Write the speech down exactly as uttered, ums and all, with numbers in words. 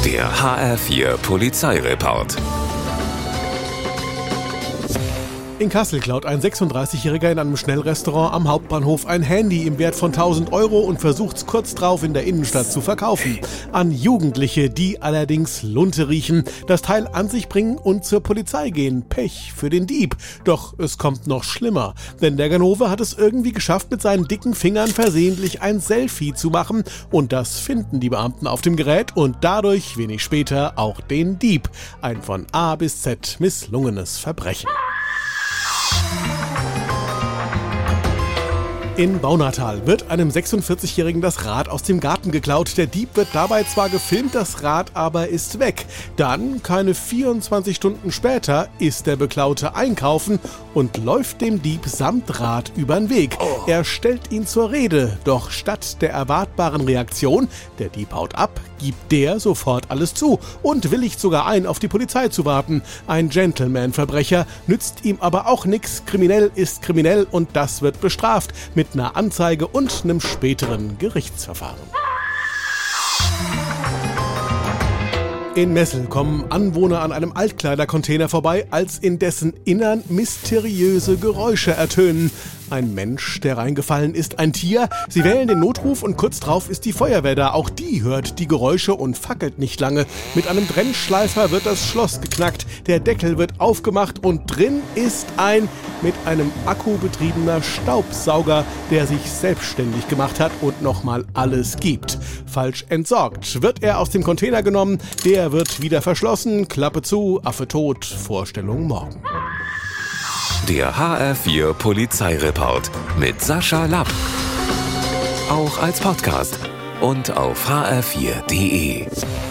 Der H R vier Polizeireport. In Kassel klaut ein sechsunddreißigjähriger in einem Schnellrestaurant am Hauptbahnhof ein Handy im Wert von tausend Euro und versucht es kurz drauf in der Innenstadt zu verkaufen. An Jugendliche, die allerdings Lunte riechen, das Teil an sich bringen und zur Polizei gehen. Pech für den Dieb. Doch es kommt noch schlimmer, denn der Ganove hat es irgendwie geschafft, mit seinen dicken Fingern versehentlich ein Selfie zu machen. Und das finden die Beamten auf dem Gerät und dadurch wenig später auch den Dieb. Ein von A bis Z misslungenes Verbrechen. In Baunatal wird einem sechsundvierzigjährigen das Rad aus dem Garten geklaut. Der Dieb wird dabei zwar gefilmt, das Rad aber ist weg. Dann, keine vierundzwanzig Stunden später, ist der Beklaute einkaufen und läuft dem Dieb samt Rad übern Weg. Er stellt ihn zur Rede, doch statt der erwartbaren Reaktion, der Dieb haut ab, gibt der sofort alles zu und willigt sogar ein, auf die Polizei zu warten. Ein Gentleman-Verbrecher, nützt ihm aber auch nix. Kriminell ist kriminell und das wird bestraft mit einer Anzeige und einem späteren Gerichtsverfahren. In Messel kommen Anwohner an einem Altkleidercontainer vorbei, als in dessen Innern mysteriöse Geräusche ertönen. Ein Mensch, der reingefallen ist, ein Tier. Sie wählen den Notruf und kurz drauf ist die Feuerwehr da. Auch die hört die Geräusche und fackelt nicht lange. Mit einem Trennschleifer wird das Schloss geknackt. Der Deckel wird aufgemacht und drin ist ein mit einem Akku betriebener Staubsauger, der sich selbstständig gemacht hat und nochmal alles gibt. Falsch entsorgt wird er aus dem Container genommen. Der wird wieder verschlossen. Klappe zu, Affe tot. Vorstellung morgen. Der H R vier Polizeireport mit Sascha Lapp. Auch als Podcast und auf h r vier punkt d e.